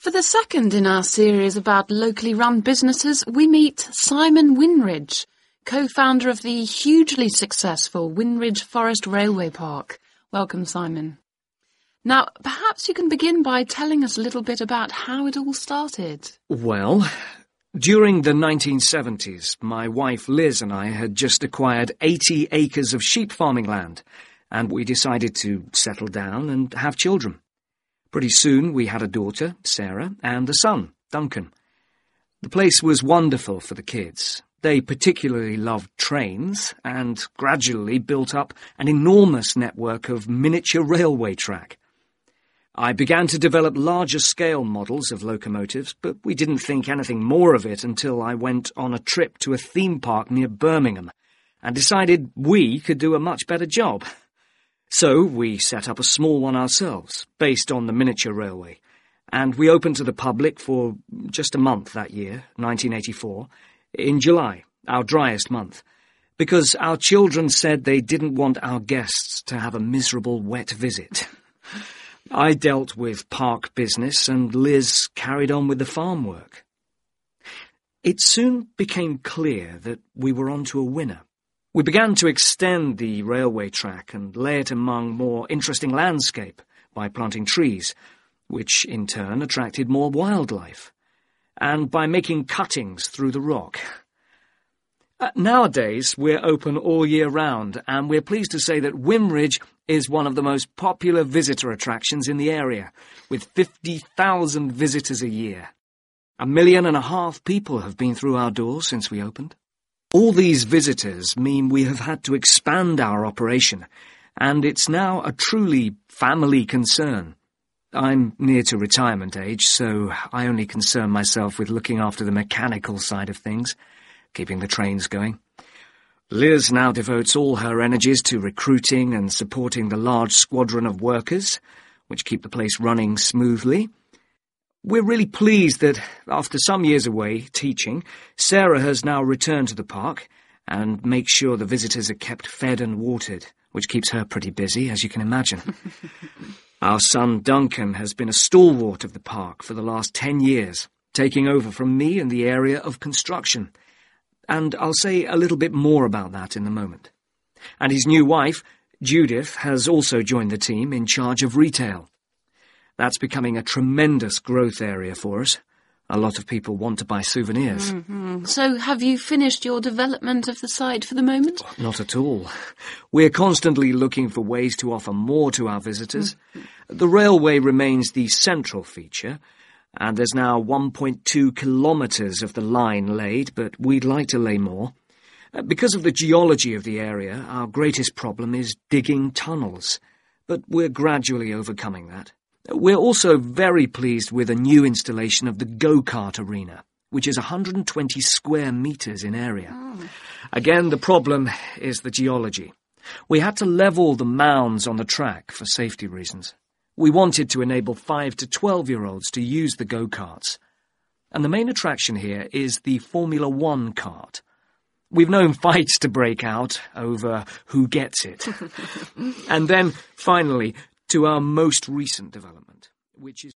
For the second in our series about locally run businesses, we meet Simon Winridge, co-founder of the hugely successful Winridge Forest Railway Park. Welcome, Simon. Now, perhaps you can begin by telling us a little bit about how it all started. Well, during the 1970s, my wife Liz and I had just acquired 80 acres of sheep farming land, and we decided to settle down and have children. Pretty soon we had a daughter, Sarah, and a son, Duncan. The place was wonderful for the kids. They particularly loved trains and gradually built up an enormous network of miniature railway track. I began to develop larger-scale models of locomotives, but we didn't think anything more of it until I went on a trip to a theme park near Birmingham and decided we could do a much better job. So we set up a small one ourselves, based on the miniature railway, and we opened to the public for just a month that year, 1984, in July, our driest month, because our children said they didn't want our guests to have a miserable wet visit. I dealt with park business and Liz carried on with the farm work. It soon became clear that we were onto a winner. We began to extend the railway track and lay it among more interesting landscape by planting trees, which in turn attracted more wildlife, and by making cuttings through the rock. Nowadays, we're open all year round, and we're pleased to say that Winridge is one of the most popular visitor attractions in the area, with 50,000 visitors a year. 1.5 million people have been through our doors since we opened. All these visitors mean we have had to expand our operation, and it's now a truly family concern. I'm near to retirement age, so I only concern myself with looking after the mechanical side of things, keeping the trains going. Liz now devotes all her energies to recruiting and supporting the large squadron of workers, which keep the place running smoothly. We're really pleased that, after some years away teaching, Sarah has now returned to the park and makes sure the visitors are kept fed and watered, which keeps her pretty busy, as you can imagine. Our son Duncan has been a stalwart of the park for the last 10 years, taking over from me in the area of construction. And I'll say a little bit more about that in a moment. And his new wife, Judith, has also joined the team in charge of retail. That's becoming a tremendous growth area for us. A lot of people want to buy souvenirs. Mm-hmm. So have you finished your development of the site for the moment? Not at all. We're constantly looking for ways to offer more to our visitors. The railway remains the central feature, and there's now 1.2 kilometres of the line laid, but we'd like to lay more. Because of the geology of the area, our greatest problem is digging tunnels, but we're gradually overcoming that. We're also very pleased with a new installation of the go-kart arena, which is 120 square metres in area. Again, the problem is the geology. We had to level the mounds on the track for safety reasons. We wanted to enable 5 to 12-year-olds to use the go-karts. And the main attraction here is the Formula One kart. We've known fights to break out over who gets it. And then, finally, to our most recent development, which is